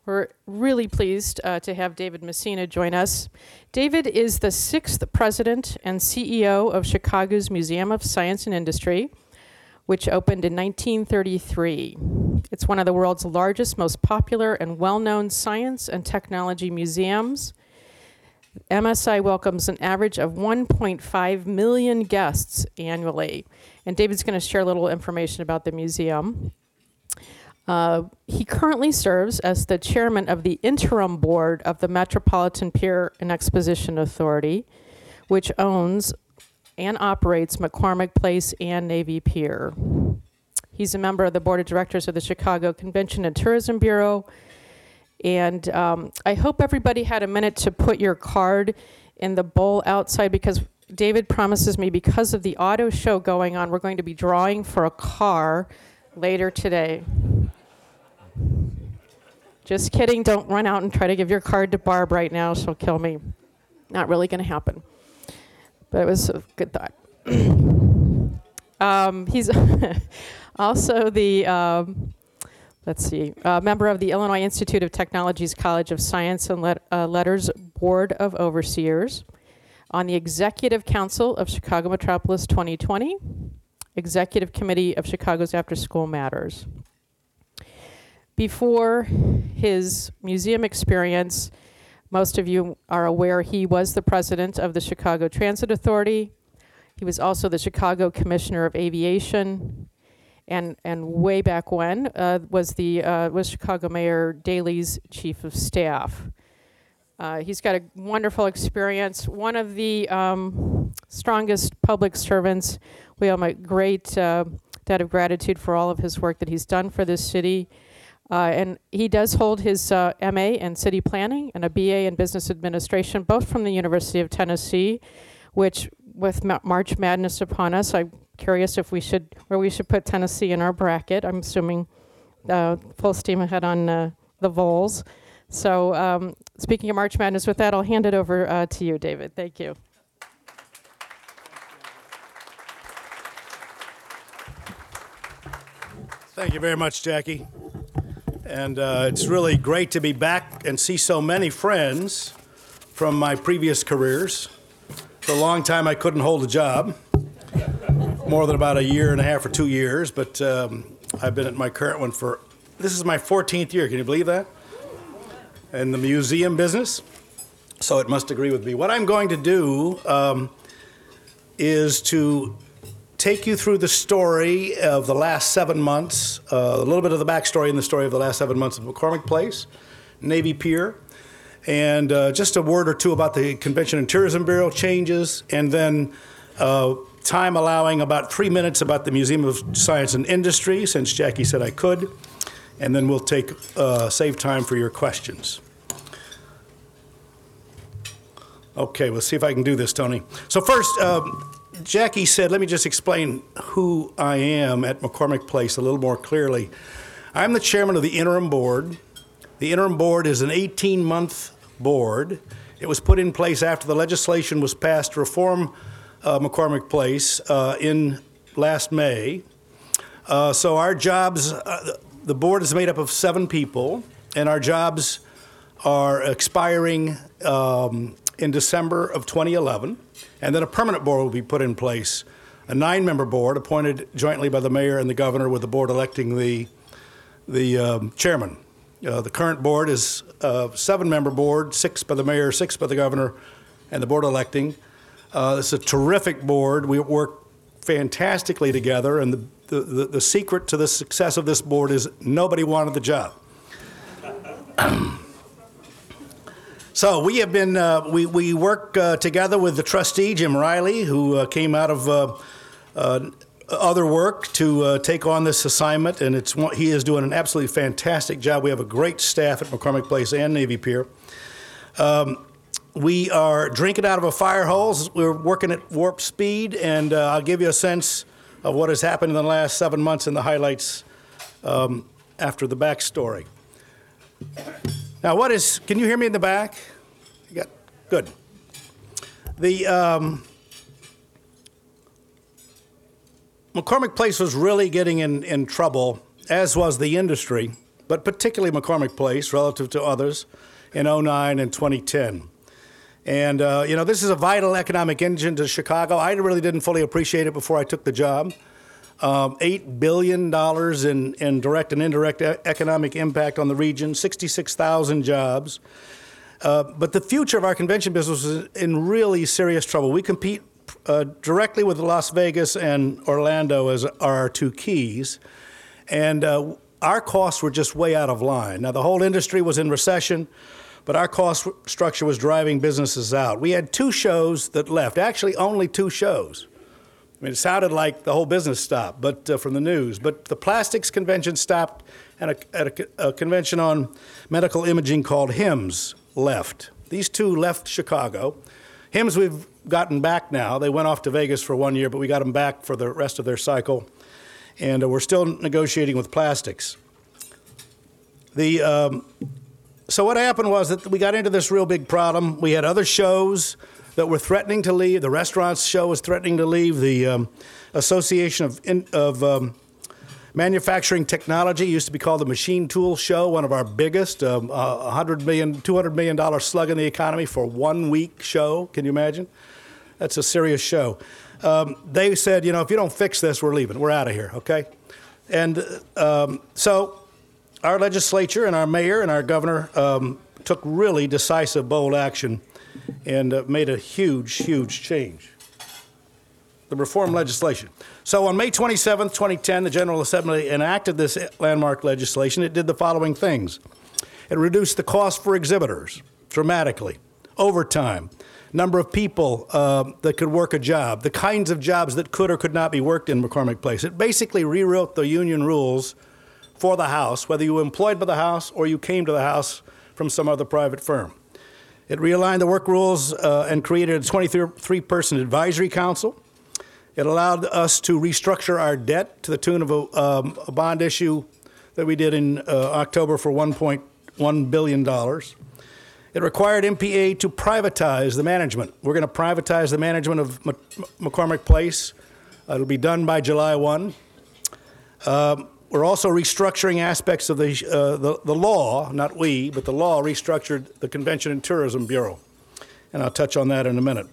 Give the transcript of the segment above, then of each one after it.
We're really pleased to have David Messina join us. David is the 6th president and CEO of Chicago's Museum of Science and Industry, which opened in 1933. It's one of the world's largest, most popular, and well-known science and technology museums. MSI welcomes an average of 1.5 million guests annually. And David's going to share a little information about the museum. He currently serves as the chairman of the interim board of the Metropolitan Pier and Exposition Authority, which owns and operates McCormick Place and Navy Pier. He's a member of the board of directors of the Chicago Convention and Tourism Bureau. And I hope everybody had a minute to put your card in the bowl outside, because David promises me, because of the auto show going on, we're going to be drawing for a car later today. Just kidding. Don't run out and try to give your card to Barb right now. She'll kill me. Not really going to happen. But it was a good thought. He's also the, member of the Illinois Institute of Technology's College of Science and Letters Board of Overseers, on the Executive Council of Chicago Metropolis 2020, Executive Committee of Chicago's After School Matters. Before his museum experience, most of you are aware he was the president of the Chicago Transit Authority. He was also the Chicago Commissioner of Aviation, and way back when was Chicago Mayor Daley's chief of staff. He's got a wonderful experience. One of the strongest public servants. We owe him a great debt of gratitude for all of his work that he's done for this city. And he does hold his MA in city planning and a BA in business administration, both from the University of Tennessee, which, with March Madness upon us, I'm curious if we should put Tennessee in our bracket. I'm assuming full steam ahead on the Vols. So speaking of March Madness, with that, I'll hand it over to you, David. Thank you. Thank you very much, Jackie. And it's really great to be back and see so many friends from my previous careers. For a long time, I couldn't hold a job, more than about a year and a half or 2 years, but I've been at my current one this is my 14th year, can you believe that? In the museum business, so it must agree with me. What I'm going to do is to take you through the story of the last 7 months, a little bit of the backstory and the story of the last 7 months of McCormick Place, Navy Pier, and just a word or two about the Convention and Tourism Bureau changes, and then time allowing about 3 minutes about the Museum of Science and Industry, since Jackie said I could, and then we'll save time for your questions. Okay, we'll see if I can do this, Tony. So first, Jackie said, let me just explain who I am at McCormick Place a little more clearly. I'm the chairman of the interim board. The interim board is an 18-month board. It was put in place after the legislation was passed to reform McCormick Place in last May. So our jobs, the board is made up of 7 people, and our jobs are expiring in December of 2011. And then a permanent board will be put in place, a 9-member board appointed jointly by the mayor and the governor, with the board electing the chairman. The current board is a 7-member board, 6 by the mayor, 6 by the governor, and the board electing. It's a terrific board. We work fantastically together, and the secret to the success of this board is nobody wanted the job. So we have been, we work together with the trustee, Jim Riley, who came out of other work to take on this assignment, and he is doing an absolutely fantastic job. We have a great staff at McCormick Place and Navy Pier. We are drinking out of a fire hose. We're working at warp speed, and I'll give you a sense of what has happened in the last 7 months and the highlights after the backstory. Now, can you hear me in the back? Good. The McCormick Place was really getting in trouble, as was the industry, but particularly McCormick Place relative to others in '09 and 2010. And, this is a vital economic engine to Chicago. I really didn't fully appreciate it before I took the job. $8 billion in direct and indirect economic impact on the region, 66,000 jobs. But the future of our convention business is in really serious trouble. We compete directly with Las Vegas and Orlando as our two keys. And our costs were just way out of line. Now, the whole industry was in recession, but our cost structure was driving businesses out. We had 2 shows that left, actually only 2 shows. I mean, it sounded like the whole business stopped, but from the news. But the plastics convention stopped, and a convention on medical imaging called HIMSS left. These 2 left Chicago. HIMSS we've gotten back now. They went off to Vegas for 1 year, but we got them back for the rest of their cycle. And we're still negotiating with plastics. So what happened was that we got into this real big problem. We had other shows that were threatening to leave. The restaurants show was threatening to leave. The Association of Manufacturing Technology used to be called the Machine Tool Show, one of our biggest, $100 million, $200 million slug in the economy for 1 week show. Can you imagine? That's a serious show. They said, if you don't fix this, we're leaving. We're out of here, okay? And so our legislature and our mayor and our governor took really decisive, bold action and made a huge, huge change. The reform legislation. So on May 27, 2010, the General Assembly enacted this landmark legislation. It did the following things. It reduced the cost for exhibitors dramatically, overtime, number of people that could work a job, the kinds of jobs that could or could not be worked in McCormick Place. It basically rewrote the union rules for the House, whether you were employed by the House or you came to the House from some other private firm. It realigned the work rules and created a 23-person advisory council. It allowed us to restructure our debt to the tune of a bond issue that we did in October for $1.1 billion. It required MPA to privatize the management. We're going to privatize the management of McCormick Place. It'll be done by July 1. We're also restructuring aspects of the law, not we, but the law restructured the Convention and Tourism Bureau. And I'll touch on that in a minute.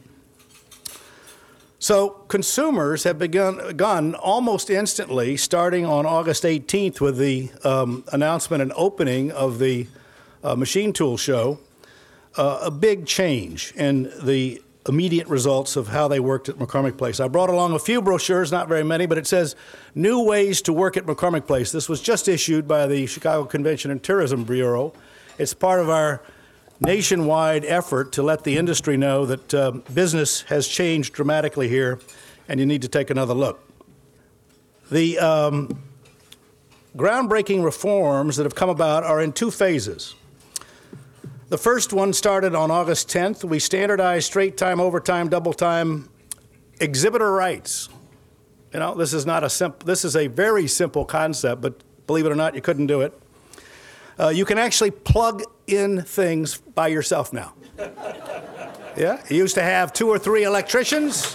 So consumers have begun almost instantly, starting on August 18th with the announcement and opening of the Machine Tool Show, a big change in the immediate results of how they worked at McCormick Place. I brought along a few brochures, not very many, but it says New Ways to Work at McCormick Place. This was just issued by the Chicago Convention and Tourism Bureau. It's part of our nationwide effort to let the industry know that business has changed dramatically here and you need to take another look. The groundbreaking reforms that have come about are in 2 phases. The first one started on August 10th. We standardized straight time, overtime, double time exhibitor rights. This is a very simple concept, but believe it or not, you couldn't do it. You can actually plug in things by yourself now. Yeah, you used to have 2 or 3 electricians.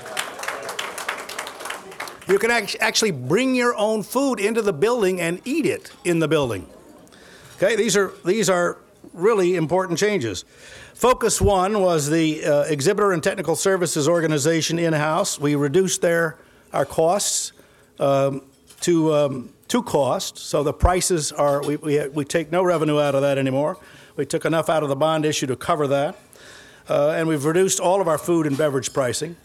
You can actually bring your own food into the building and eat it in the building. Okay, these are really important changes. Focus 1 was the Exhibitor and Technical Services Organization in-house. We reduced our costs to cost, so the prices are, we take no revenue out of that anymore. We took enough out of the bond issue to cover that, and we've reduced all of our food and beverage pricing.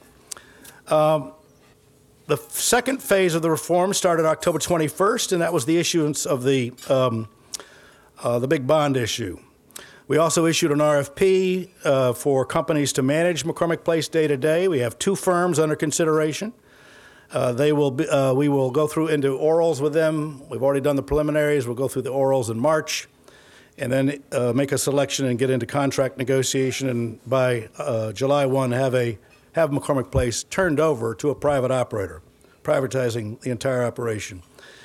The second phase of the reform started October 21st, and that was the issuance of the big bond issue. We also issued an RFP for companies to manage McCormick Place day to day. We have 2 firms under consideration. We will go through into orals with them. We've already done the preliminaries. We'll go through the orals in March, and then make a selection and get into contract negotiation. And by July 1, have McCormick Place turned over to a private operator, privatizing the entire operation.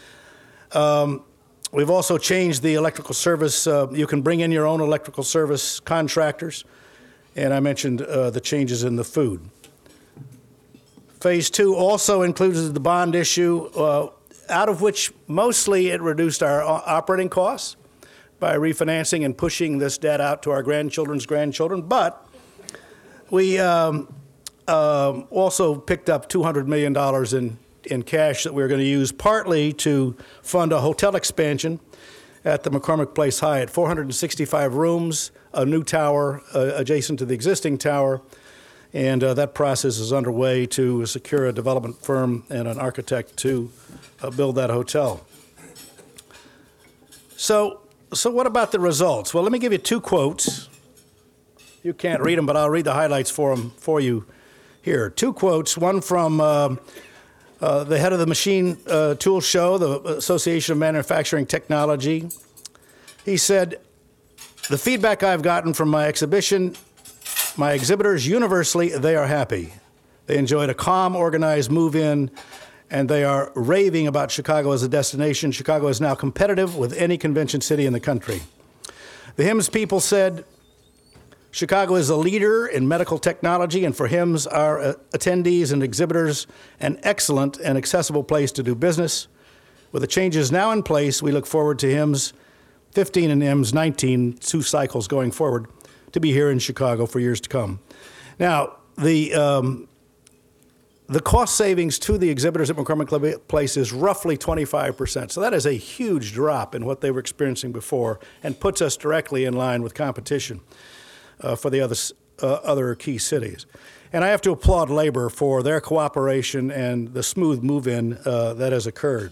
We've also changed the electrical service. You can bring in your own electrical service contractors, and I mentioned the changes in the food. Phase 2 also included the bond issue, out of which mostly it reduced our operating costs. by refinancing and pushing this debt out to our grandchildren's grandchildren, but we also picked up $200 million in cash that we were going to use partly to fund a hotel expansion at the McCormick Place Hyatt, 465 rooms, a new tower adjacent to the existing tower, and that process is underway to secure a development firm and an architect to build that hotel. So what about the results? Well, let me give you two quotes. You can't read them, but I'll read the highlights for you here. Two quotes, one from the head of the Machine Tool Show, the Association of Manufacturing Technology. He said, "The feedback I've gotten from my exhibition, my exhibitors, universally, they are happy. They enjoyed a calm, organized move-in, and they are raving about Chicago as a destination. Chicago is now competitive with any convention city in the country." The HIMSS people said, "Chicago is a leader in medical technology, and for HIMSS, our attendees and exhibitors, an excellent and accessible place to do business. With the changes now in place, we look forward to HIMSS 15 and HIMSS 19, 2 cycles going forward, to be here in Chicago for years to come." Now, the cost savings to the exhibitors at McCormick Place is roughly 25%. So that is a huge drop in what they were experiencing before and puts us directly in line with competition for the other key cities. And I have to applaud labor for their cooperation and the smooth move-in that has occurred.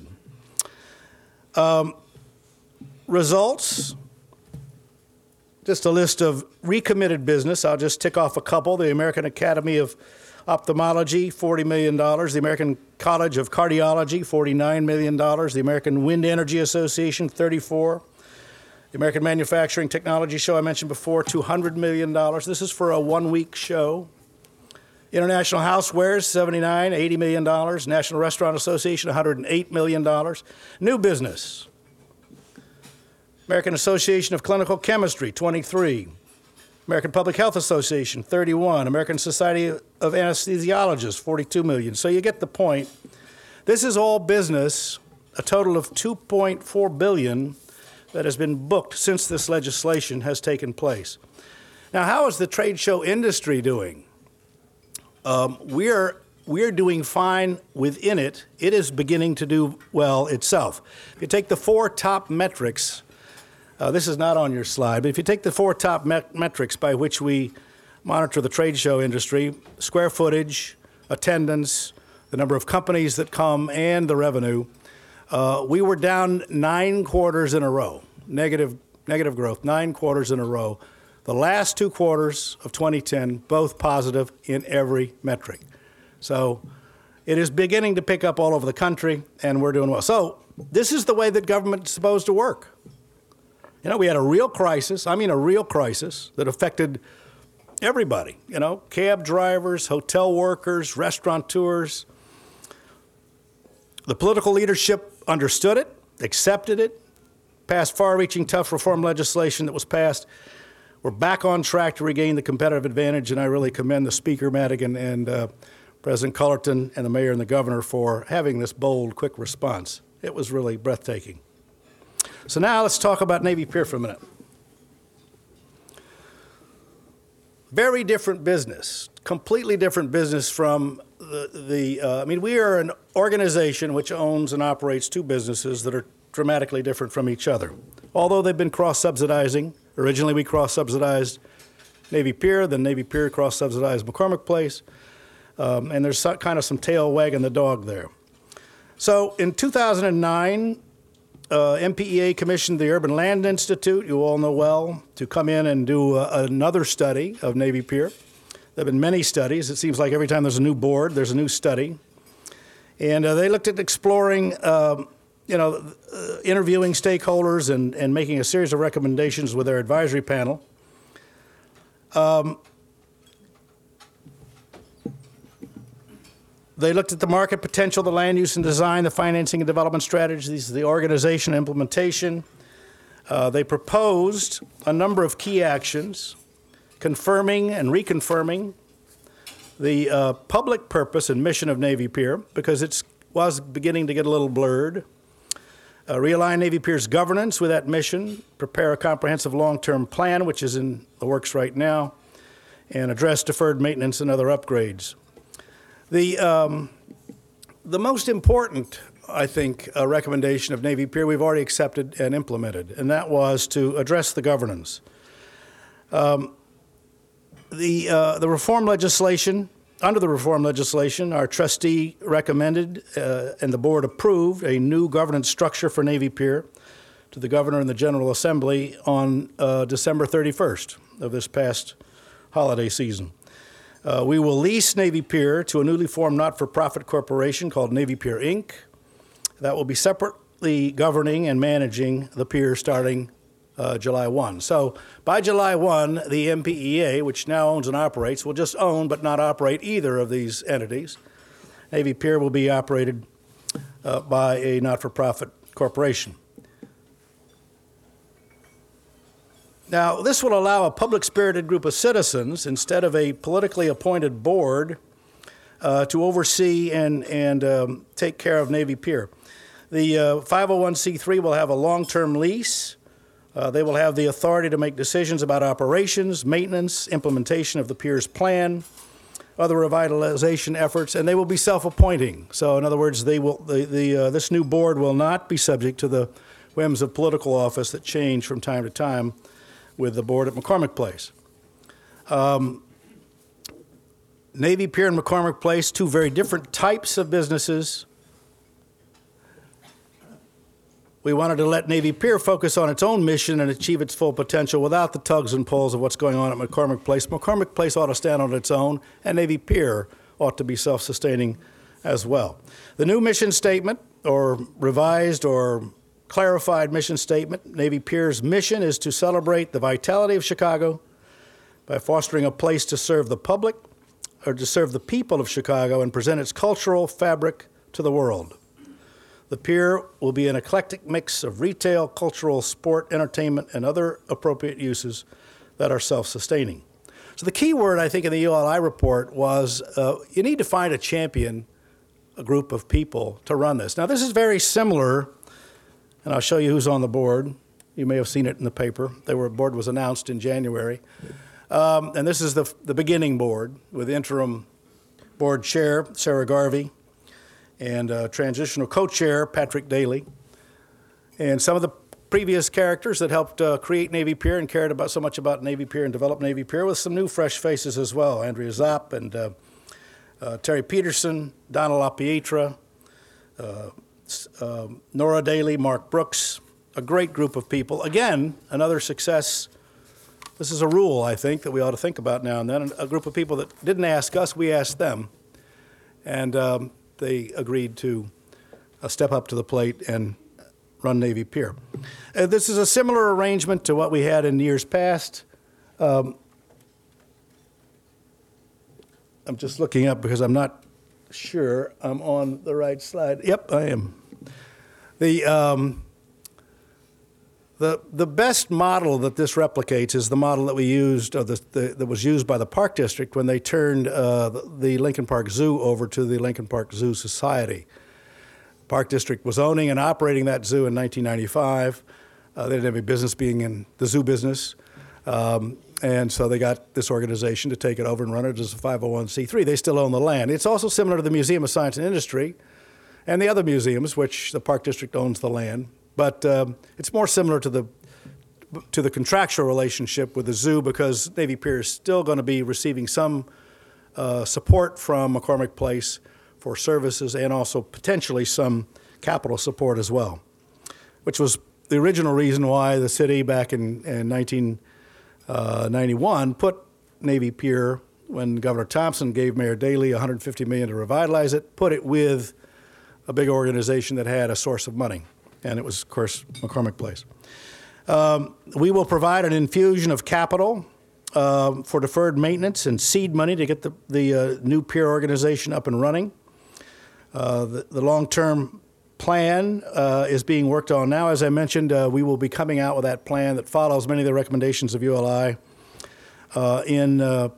Results, just a list of recommitted business. I'll just tick off a couple. The American Academy of Ophthalmology, $40 million. The American College of Cardiology, $49 million. The American Wind Energy Association, $34 million. The American Manufacturing Technology Show I mentioned before, $200 million. This is for a one-week show. International Housewares, $79, $80 million. National Restaurant Association, $108 million. New business. American Association of Clinical Chemistry, $23. American Public Health Association, $31. American Society of Anesthesiologists, $42 million. So you get the point. This is all business, a total of $2.4 billion that has been booked since this legislation has taken place. Now, how is the trade show industry doing? We're doing fine within it. It is beginning to do well itself. If you take the 4 top metrics, this is not on your slide, but if you take the 4 top metrics by which we monitor the trade show industry, square footage, attendance, the number of companies that come, and the revenue, we were down 9 quarters in a row, negative growth, 9 quarters in a row. The last 2 quarters of 2010, both positive in every metric. So it is beginning to pick up all over the country, and we're doing well. So this is the way that government is supposed to work. You know, we had a real crisis that affected everybody, you know, cab drivers, hotel workers, restaurateurs. The political leadership understood it, accepted it, passed far-reaching tough reform legislation that was passed. We're back on track to regain the competitive advantage, and I really commend the Speaker, Madigan, and President Cullerton, and the Mayor and the Governor for having this bold, quick response. It was really breathtaking. So now let's talk about Navy Pier for a minute. Very different business, completely different business from we are an organization which owns and operates 2 businesses that are dramatically different from each other. Although they've been cross-subsidizing. Originally we cross-subsidized Navy Pier, then Navy Pier cross-subsidized McCormick Place, and there's kind of some tail wagging the dog there. So in 2009, MPEA commissioned the Urban Land Institute, you all know well, to come in and do another study of Navy Pier. There have been many studies. It seems like every time there's a new board, there's a new study. And they looked at exploring, interviewing stakeholders and making a series of recommendations with their advisory panel. They looked at the market potential, the land use and design, the financing and development strategies, the organization and implementation. They proposed a number of key actions, confirming and reconfirming the public purpose and mission of Navy Pier, because it was beginning to get a little blurred. realign Navy Pier's governance with that mission, prepare a comprehensive long-term plan, which is in the works right now, and address deferred maintenance and other upgrades. The most important, I think, recommendation of Navy Pier we've already accepted and implemented, and that was to address the governance. The reform legislation, under the reform legislation, our trustee recommended and the board approved a new governance structure for Navy Pier to the governor and the General Assembly on December 31st of this past holiday season. We will lease Navy Pier to a newly formed not-for-profit corporation called Navy Pier, Inc. That will be separately governing and managing the pier starting July 1. So by July 1, the MPEA, which now owns and operates, will just own but not operate either of these entities. Navy Pier will be operated by a not-for-profit corporation. Now, this will allow a public-spirited group of citizens, instead of a politically appointed board, to oversee and take care of Navy Pier. The 501c3 will have a long-term lease. They will have the authority to make decisions about operations, maintenance, implementation of the pier's plan, other revitalization efforts, and they will be self-appointing. So, in other words, this new board will not be subject to the whims of political office that change from time to time with the board at McCormick Place. Navy Pier and McCormick Place, two very different types of businesses. We wanted to let Navy Pier focus on its own mission and achieve its full potential without the tugs and pulls of what's going on at McCormick Place. McCormick Place ought to stand on its own, and Navy Pier ought to be self-sustaining as well. The new mission statement, or revised or clarified mission statement, Navy Pier's mission is to celebrate the vitality of Chicago by fostering a place to serve the public, or to serve the people of Chicago and present its cultural fabric to the world. The pier will be an eclectic mix of retail, cultural, sport, entertainment, and other appropriate uses that are self-sustaining. So the key word, I think, in the ULI report was you need to find a champion, a group of people to run this. Now, this is very similar, and I'll show you who's on the board. You may have seen it in the paper. The board was announced in January. And this is the beginning board with interim board chair, Sarah Garvey, and transitional co-chair, Patrick Daly, and some of the previous characters that helped create Navy Pier and cared so much about Navy Pier and develop Navy Pier, with some new fresh faces as well. Andrea Zopp and Terry Peterson, Donna LaPietra, Nora Daly, Mark Brooks, a great group of people. Again, another success. This is a rule, I think, that we ought to think about now and then. A group of people that didn't ask us, we asked them. And they agreed to step up to the plate and run Navy Pier. This is a similar arrangement to what we had in years past. I'm just looking up because I'm not sure I'm on the right slide. Yep, I am. The best model that this replicates is the model that we used, or that was used by the Park District when they turned the Lincoln Park Zoo over to the Lincoln Park Zoo Society. Park District was owning and operating that zoo in 1995. They didn't have any business being in the zoo business, and so they got this organization to take it over and run it as a 501c3. They still own the land. It's also similar to the Museum of Science and Industry and the other museums, which the Park District owns the land. But it's more similar to the contractual relationship with the zoo, because Navy Pier is still going to be receiving some support from McCormick Place for services, and also potentially some capital support as well, which was the original reason why the city back in 1991 put Navy Pier, when Governor Thompson gave Mayor Daley $150 million to revitalize it, put it with a big organization that had a source of money. And it was, of course, McCormick Place. We will provide an infusion of capital for deferred maintenance and seed money to get the new pier organization up and running. The long-term plan is being worked on now. As I mentioned, we will be coming out with that plan that follows many of the recommendations of ULI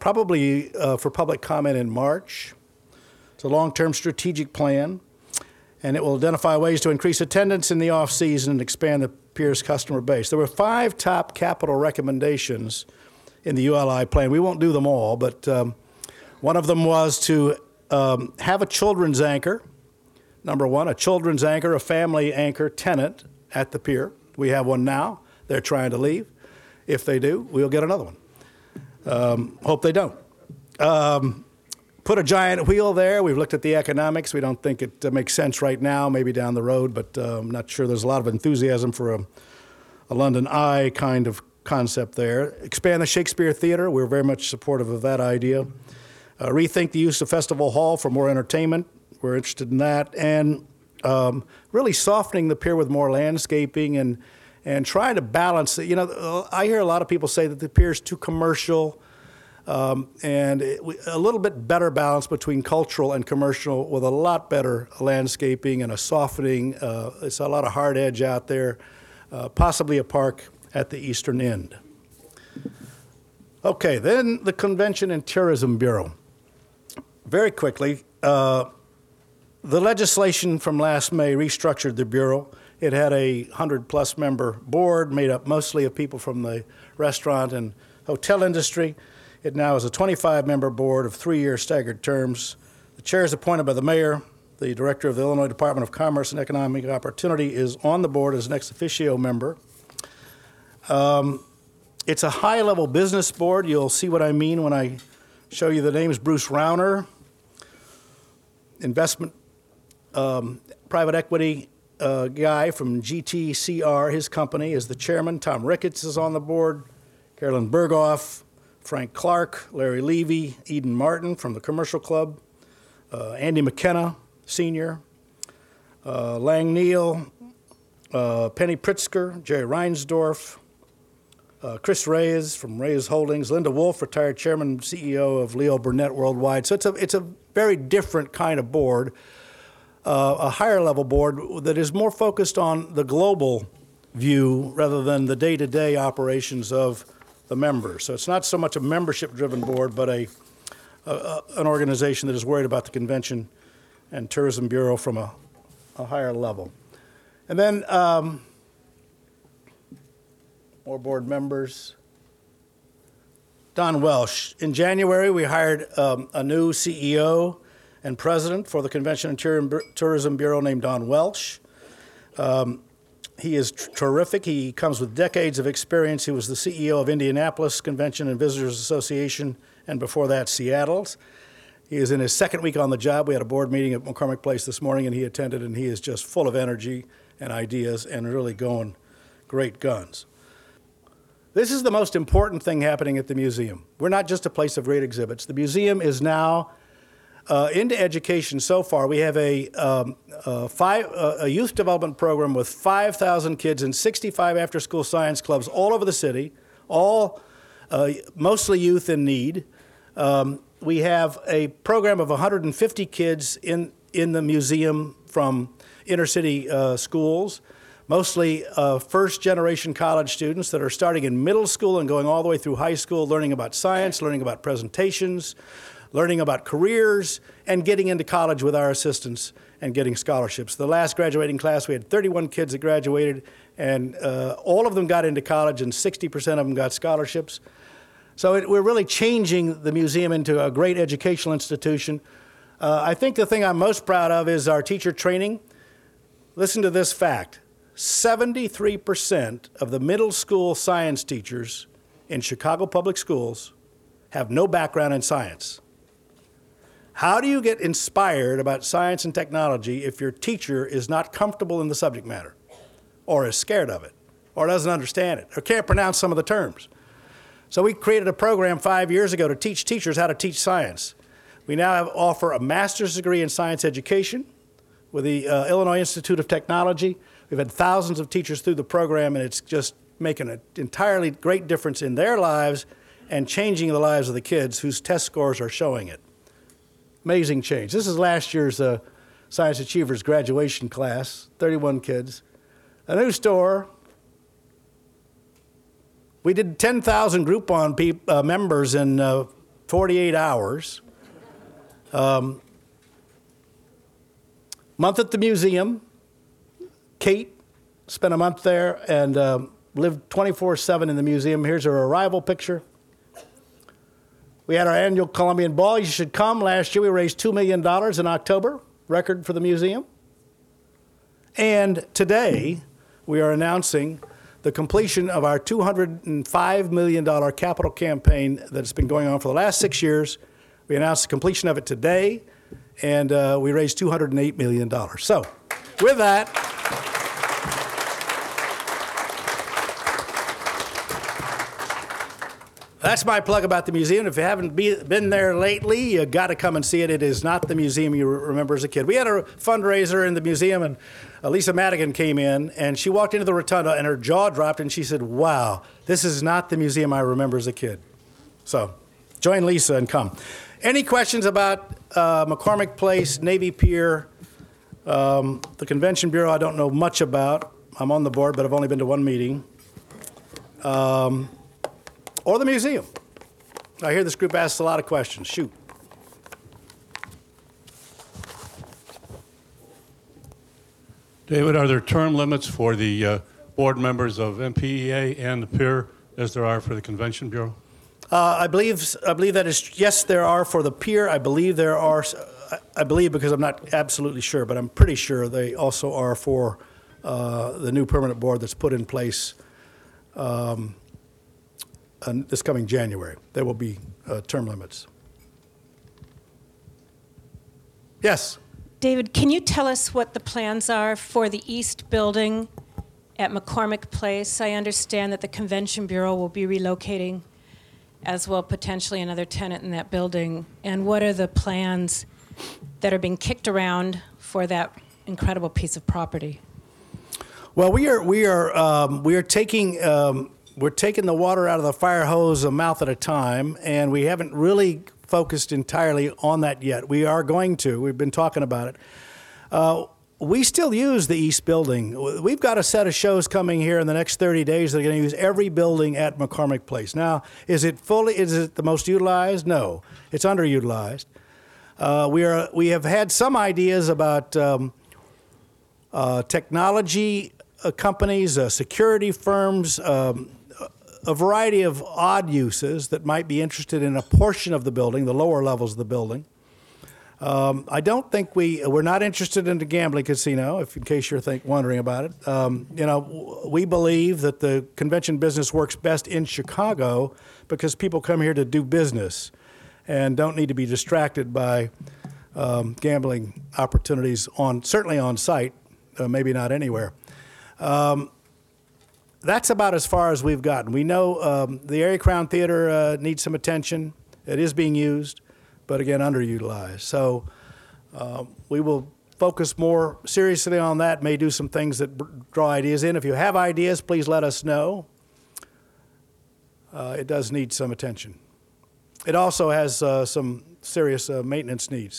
probably for public comment in March. It's a long-term strategic plan. and it will identify ways to increase attendance in the off-season and expand the Pierce customer base. There were 5 top capital recommendations in the ULI plan. We won't do them all, but one of them was to have a children's anchor. Number one, a children's anchor, a family anchor tenant at the pier. We have one now. They're trying to leave. If they do, we'll get another one. Hope they don't. Put a giant wheel there. We've looked at the economics. We don't think it makes sense right now, maybe down the road, but I'm not sure there's a lot of enthusiasm for a London Eye kind of concept there. Expand the Shakespeare Theater. We're very much supportive of that idea. Rethink the use of Festival Hall for more entertainment. We're interested in that. And really softening the pier with more landscaping and trying to balance it. You know, I hear a lot of people say that the pier is too commercial. And a little bit better balance between cultural and commercial with a lot better landscaping and a softening. It's a lot of hard edge out there, possibly a park at the eastern end. Okay, then the Convention and Tourism Bureau. Very quickly, the legislation from last May restructured the Bureau. It had a 100-plus member board made up mostly of people from the restaurant and hotel industry. It now has a 25-member board of 3-year staggered terms. The chair is appointed by the mayor. The director of the Illinois Department of Commerce and Economic Opportunity is on the board as an ex officio member. It's a high-level business board. You'll see what I mean when I show you the names. Bruce Rauner, investment private equity guy from GTCR, his company, is the chairman. Tom Ricketts is on the board. Carolyn Berghoff, Frank Clark, Larry Levy, Eden Martin from the Commercial Club, Andy McKenna, Sr., Lang Neal, Penny Pritzker, Jerry Reinsdorf, Chris Reyes from Reyes Holdings, Linda Wolf, retired chairman and CEO of Leo Burnett Worldwide. So it's a very different kind of board, a higher level board that is more focused on the global view rather than the day-to-day operations of the members. So it's not so much a membership-driven board, but an organization that is worried about the Convention and Tourism Bureau from a higher level. And then more board members. Don Welsh. In January, we hired a new CEO and president for the Convention and Tourism Bureau named Don Welsh. He is terrific. He comes with decades of experience. He was the CEO of Indianapolis Convention and Visitors Association, and before that, Seattle's. He is in his second week on the job. We had a board meeting at McCormick Place this morning, and he attended, and he is just full of energy and ideas and really going great guns. This is the most important thing happening at the museum. We're not just a place of great exhibits. The museum is now into education so far. We have a youth development program with 5,000 kids in 65 after-school science clubs all over the city, all mostly youth in need. We have a program of 150 kids in the museum from inner-city schools, mostly first-generation college students that are starting in middle school and going all the way through high school, learning about science, learning about presentations, learning about careers, and getting into college with our assistance and getting scholarships. The last graduating class, we had 31 kids that graduated, and all of them got into college, and 60% of them got scholarships. So we're really changing the museum into a great educational institution. I think the thing I'm most proud of is our teacher training. Listen to this fact. 73% of the middle school science teachers in Chicago public schools have no background in science. How do you get inspired about science and technology if your teacher is not comfortable in the subject matter, or is scared of it, or doesn't understand it, or can't pronounce some of the terms? So we created a program 5 years ago to teach teachers how to teach science. We now offer a master's degree in science education with the Illinois Institute of Technology. We've had thousands of teachers through the program, and it's just making an entirely great difference in their lives and changing the lives of the kids whose test scores are showing it. Amazing change. This is last year's Science Achievers graduation class, 31 kids. A new store. We did 10,000 Groupon members in 48 hours. month at the museum. Kate spent a month there and lived 24/7 in the museum. Here's her arrival picture. We had our annual Columbian Ball. You should come. Last year we raised $2 million in October, record for the museum. And today we are announcing the completion of our $205 million capital campaign that's been going on for the last 6 years. We announced the completion of it today, and we raised $208 million. So with that, that's my plug about the museum. If you haven't been there lately, you got to come and see it. It is not the museum you remember as a kid. We had a fundraiser in the museum, and Lisa Madigan came in, and she walked into the rotunda, and her jaw dropped, and she said, "Wow, this is not the museum I remember as a kid." So join Lisa and come. Any questions about McCormick Place, Navy Pier, the Convention Bureau? I don't know much about. I'm on the board, but I've only been to one meeting. Or the museum. I hear this group asks a lot of questions. Shoot. David, are there term limits for the board members of MPEA and the Pier as there are for the Convention Bureau? I believe that is, yes, there are for the Pier. I believe there are, I believe because I'm not absolutely sure, but I'm pretty sure they also are for the new permanent board that's put in place this coming January. There will be term limits. Yes? David, can you tell us what the plans are for the East Building at McCormick Place? I understand that the Convention Bureau will be relocating, as well potentially another tenant in that building. And what are the plans that are being kicked around for that incredible piece of property? Well, we are taking we're taking the water out of the fire hose a mouth at a time, and we haven't really focused entirely on that yet. We are going to. We've been talking about it. We still use the East Building. We've got a set of shows coming here in the next 30 days that are going to use every building at McCormick Place. Now, is it the most utilized? No, it's underutilized. We have had some ideas about technology companies, security firms, a variety of odd uses that might be interested in a portion of the building, the lower levels of the building. I don't think we're not interested in the gambling casino, in case you're wondering about it. We believe that the convention business works best in Chicago because people come here to do business and don't need to be distracted by gambling opportunities certainly on site, maybe not anywhere. That's about as far as we've gotten. We know the Area Crown Theater needs some attention. It is being used, but again, underutilized. So we will focus more seriously on that, may do some things that draw ideas in. If you have ideas, please let us know. It does need some attention. It also has some serious maintenance needs.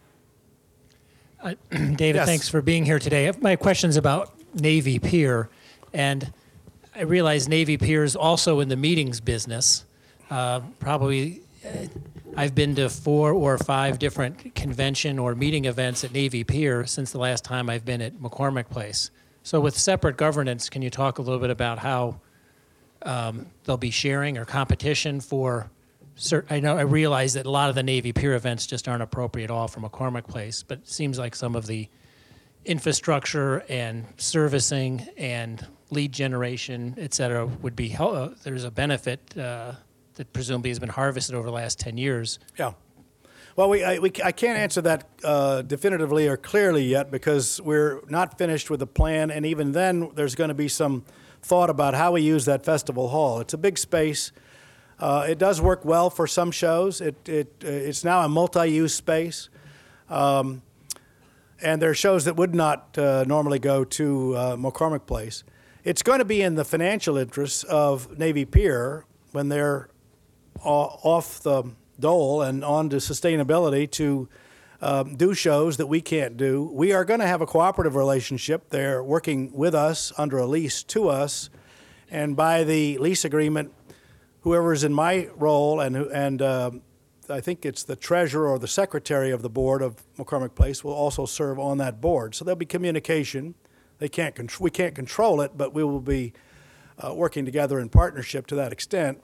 David, Yes. Thanks for being here today. My question's about Navy Pier, and I realize Navy Pier is also in the meetings business. Probably I've been to 4 or 5 different convention or meeting events at Navy Pier since the last time I've been at McCormick Place. So with separate governance, can you talk a little bit about how there'll be sharing or competition for I realize that a lot of the Navy Pier events just aren't appropriate at all for McCormick Place, but it seems like some of the infrastructure and servicing and lead generation, et cetera, would be, there's a benefit that presumably has been harvested over the last 10 years. Yeah. Well, I can't answer that definitively or clearly yet because we're not finished with the plan, and even then there's going to be some thought about how we use that festival hall. It's a big space. It does work well for some shows. It's now a multi-use space. And there are shows that would not normally go to McCormick Place. It's going to be in the financial interests of Navy Pier when they're off the dole and on to sustainability to do shows that we can't do. We are going to have a cooperative relationship. They're working with us under a lease to us, and by the lease agreement, whoever is in my role and I think it's the treasurer or the secretary of the board of McCormick Place will also serve on that board. So there'll be communication. We can't control it, but we will be working together in partnership to that extent.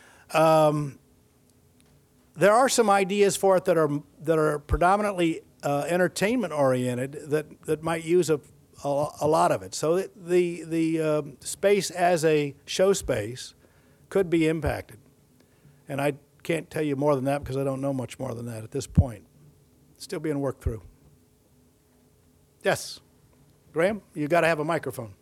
There are some ideas for it that are predominantly entertainment oriented that might use a lot of it. So the space as a show space could be impacted, and I can't tell you more than that because I don't know much more than that at this point. It's still being worked through. Yes, Graham, you got to have a microphone.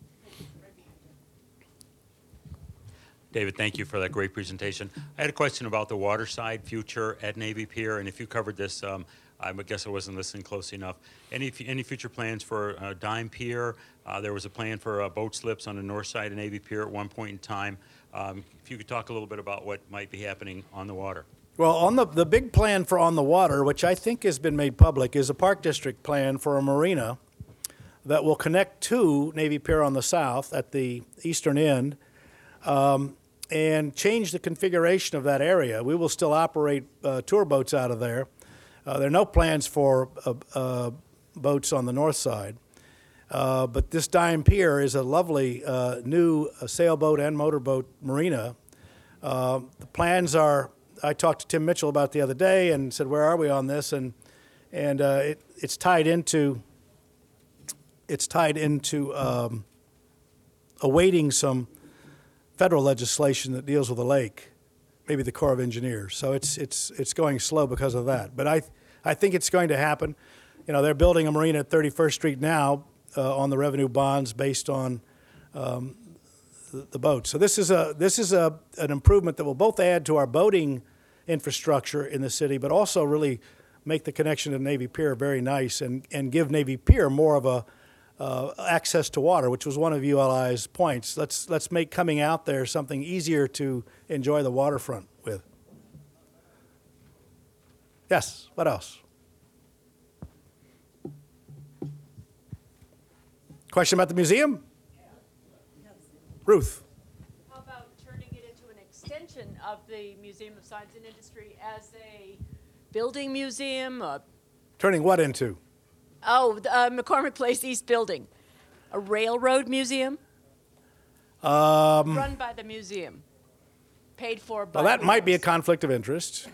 David, thank you for that great presentation. I had a question about the waterside future at Navy Pier, and if you covered this, I guess I wasn't listening closely enough. Any future plans for Dime Pier? There was a plan for boat slips on the north side of Navy Pier at one point in time. If you could talk a little bit about what might be happening on the water. Well, on the big plan for on the water, which I think has been made public, is a Park District plan for a marina that will connect to Navy Pier on the south at the eastern end, and change the configuration of that area. We will still operate tour boats out of there. There are no plans for boats on the north side. But this Dime Pier is a lovely new sailboat and motorboat marina. The plans are, I talked to Tim Mitchell about the other day and said, where are we on this? And it's tied into awaiting some federal legislation that deals with the lake, maybe the Corps of Engineers. So it's going slow because of that. But I think it's going to happen. You know, they're building a marina at 31st Street now on the revenue bonds based on the boats. So this is an improvement that will both add to our boating infrastructure in the city, but also really make the connection to Navy Pier very nice and give Navy Pier more of a access to water, which was one of ULI's points. Let's make coming out there something easier to enjoy the waterfront with. Yes, what else? Question about the museum? Ruth. How about turning it into an extension of the Museum of Science and Industry as a building museum? Turning what into? McCormick Place East Building. A railroad museum? Run by the museum. Paid for by Well, that might be a conflict of interest.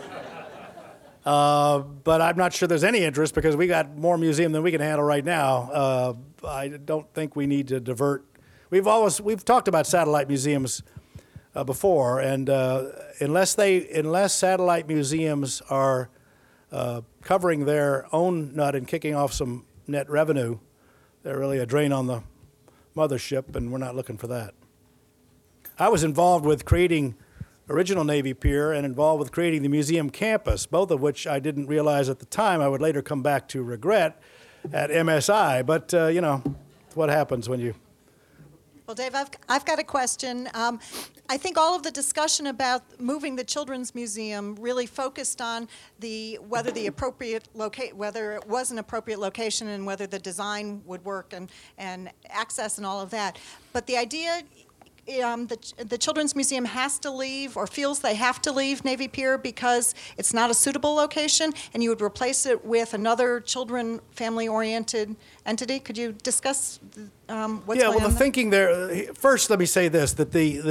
But I'm not sure there's any interest because we got more museum than we can handle right now. I don't think we need to divert. We've talked about satellite museums before, and unless satellite museums are covering their own nut and kicking off some net revenue, they're really a drain on the mothership, and we're not looking for that. I was involved with creating original Navy Pier and involved with creating the museum campus, both of which I didn't realize at the time I would later come back to regret at MSI. But, you know, it's what happens when you... Well, Dave, I've got a question. I think all of the discussion about moving the Children's Museum really focused on whether it was an appropriate location and whether the design would work and access and all of that. But the idea, the Children's Museum has to leave or feels they have to leave Navy Pier because it's not a suitable location, and you would replace it with another children, family-oriented entity. Could you discuss what's going on? Yeah, well, the thinking there, first let me say this, that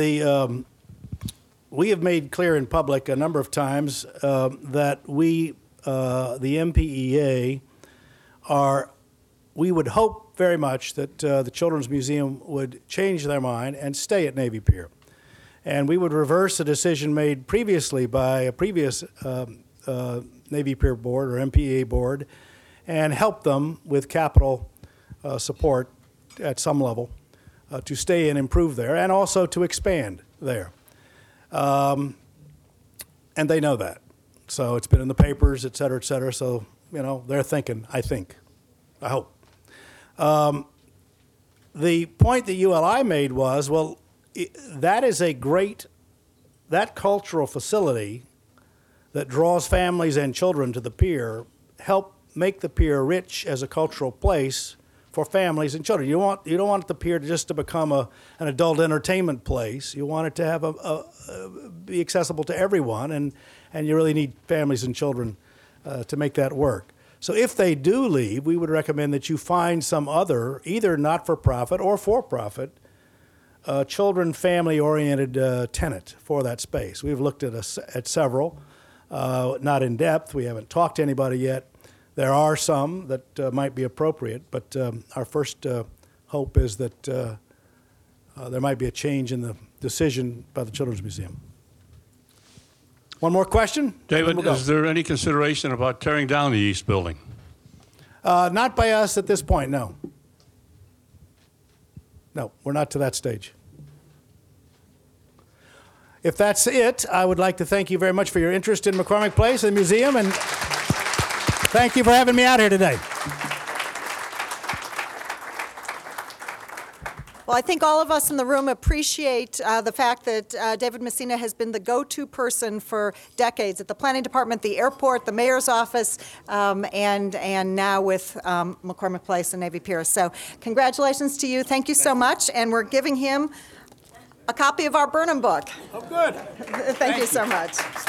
we have made clear in public a number of times that we, the MPEA, we would hope very much that the Children's Museum would change their mind and stay at Navy Pier. And we would reverse a decision made previously by a previous Navy Pier board or MPEA board and help them with capital support at some level to stay and improve there and also to expand there. And they know that. So it's been in the papers, et cetera, so, you know, they're thinking, I hope. The point that ULI made was, well, that is that cultural facility that draws families and children to the pier help make the pier rich as a cultural place for families and children. You don't want the pier just to become an adult entertainment place. You want it to have be accessible to everyone, and you really need families and children to make that work. So if they do leave, we would recommend that you find some other, either not-for-profit or for-profit, children, family-oriented tenant for that space. We've looked at several, not in depth. We haven't talked to anybody yet. There are some that might be appropriate, but our first hope is that there might be a change in the decision by the Children's Museum. One more question? David, We'll is there any consideration about tearing down the East building? Not by us at this point, no. No, we're not to that stage. If that's it, I would like to thank you very much for your interest in McCormick Place and the museum, and thank you for having me out here today. Well, I think all of us in the room appreciate the fact that David Messina has been the go-to person for decades at the planning department, the airport, the mayor's office, and now with McCormick Place and Navy Pier. So congratulations to you. Thank you so much. And we're giving him a copy of our Burnham book. Oh, good. Thank you so much.